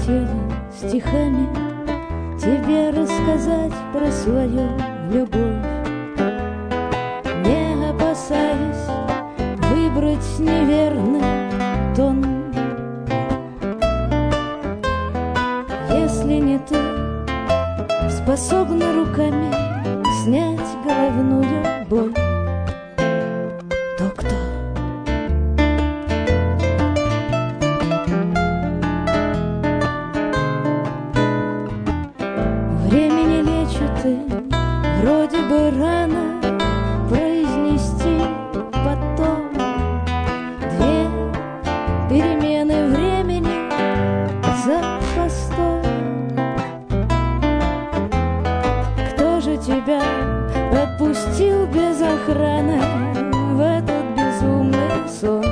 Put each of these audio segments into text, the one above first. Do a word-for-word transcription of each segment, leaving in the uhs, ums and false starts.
хотела стихами тебе рассказать про свою любовь, не опасаясь выбрать неверный тон. Если не ты способна руками снять головную боль, то кто? Времени лечат и вроде бы рано произнести потом две перемены времени за постой. Кто же тебя отпустил без охраны в этот безумный сон?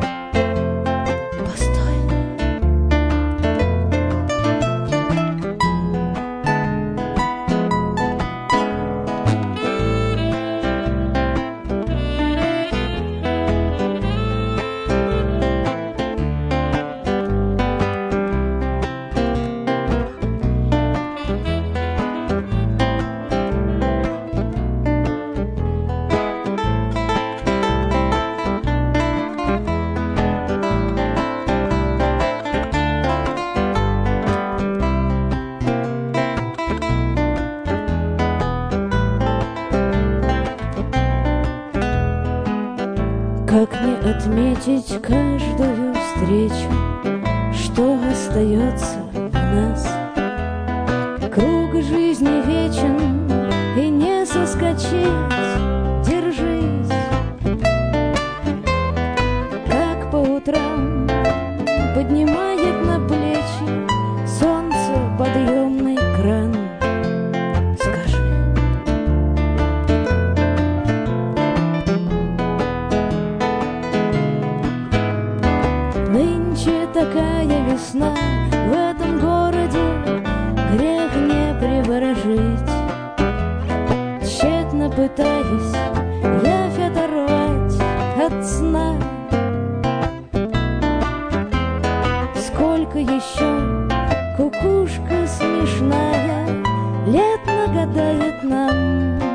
Как не отметить каждую встречу, что остается в нас? Круг жизни вечен, и не соскочить, держись. Как по утрам поднимает на плечи солнце подъемный кран. Нынче такая весна в этом городе, грех не приворожить. Тщетно пытаясь явь оторвать от сна. Сколько еще, кукушка смешная, лет нагадает нам.